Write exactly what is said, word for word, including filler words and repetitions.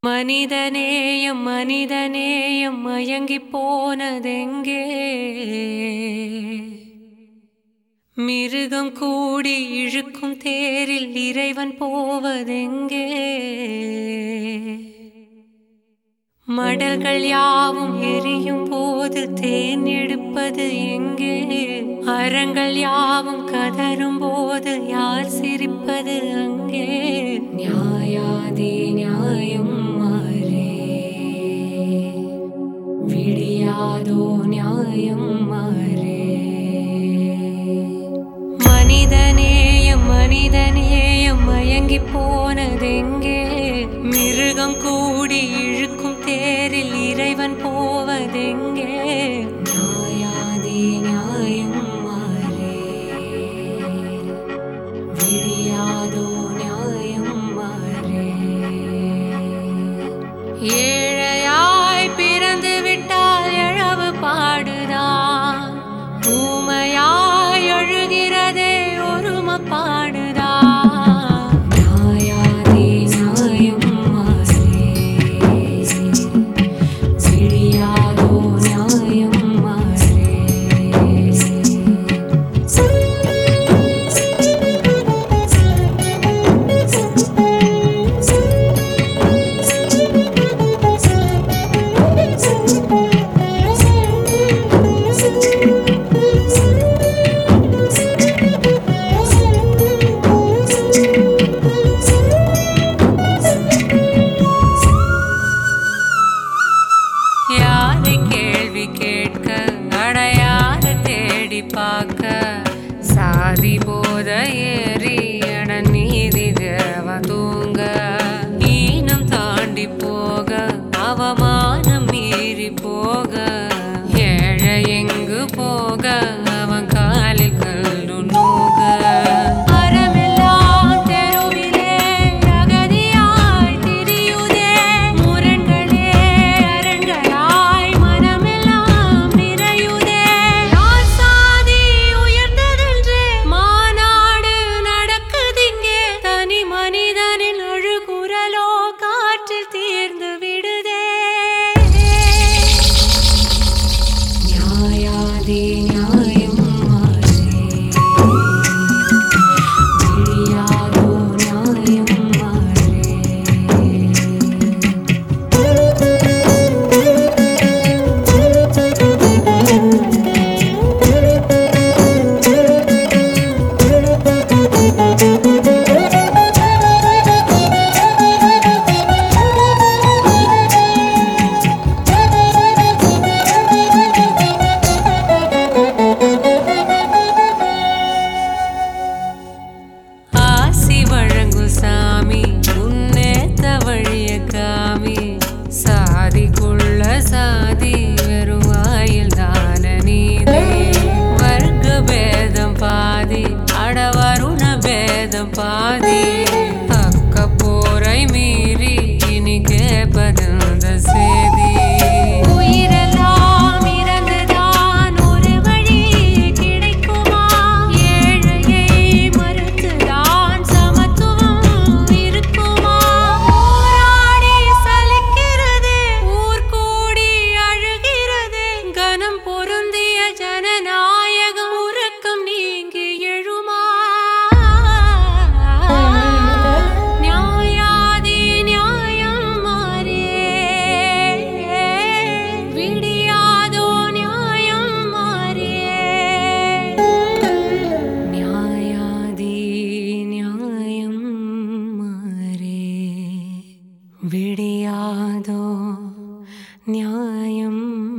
மனிதநேயம் மனிதநேயம் மயங்கிப் போனதெங்கே? மிருகம் கூடி இழுக்கும் தேரில் இறைவன் போவதெங்கே? மடல்கள் யாவும் எரியும் போது தேன் எடுப்பது எங்கே? அறங்கள் யாவும் கதரும் போது யார் சிரிப்பது அங்கே? நியாயாதி நியாயம் மாறே, விடியாதோ நியாயம் மாறே. மனிதநேயம் மனிதநேயம் மயங்கி போனதெங்கே? மிருகம் கூடி இழுக்கும் தேரில் இறைவன் போவதெங்கே? நியாயாதி நியாயம் மாறே, விடியாதோ நியாயம் மாறே. ஏழையாய் பிறந்து விட்டால் எழவு பாடுதான், ஊமையாய் அழுகிறதே ஒருமை பாடுதான். யாரை கேள்வி கேட்க, அடையாத தேடி பார்க்க, சாதி போத ஏறி அட நீதி தேவ தூங்க, ஈனம் தாண்டி போக அவமானம் மீறி போக, ஏழை எங்கு போக அவன் காலில் கல்லு நோக. சாமி உன்னேத்த வழிய காமி, சாதிக்குள்ள சாதி வெறும் வாயில் தான நீதி. வர்க்க பேதம் பாதி, அட வருண பேதம் பாதி, அக்க போரை மீறி இனி கேட்பதந்த சேதி. விடியாதோ நியாயம்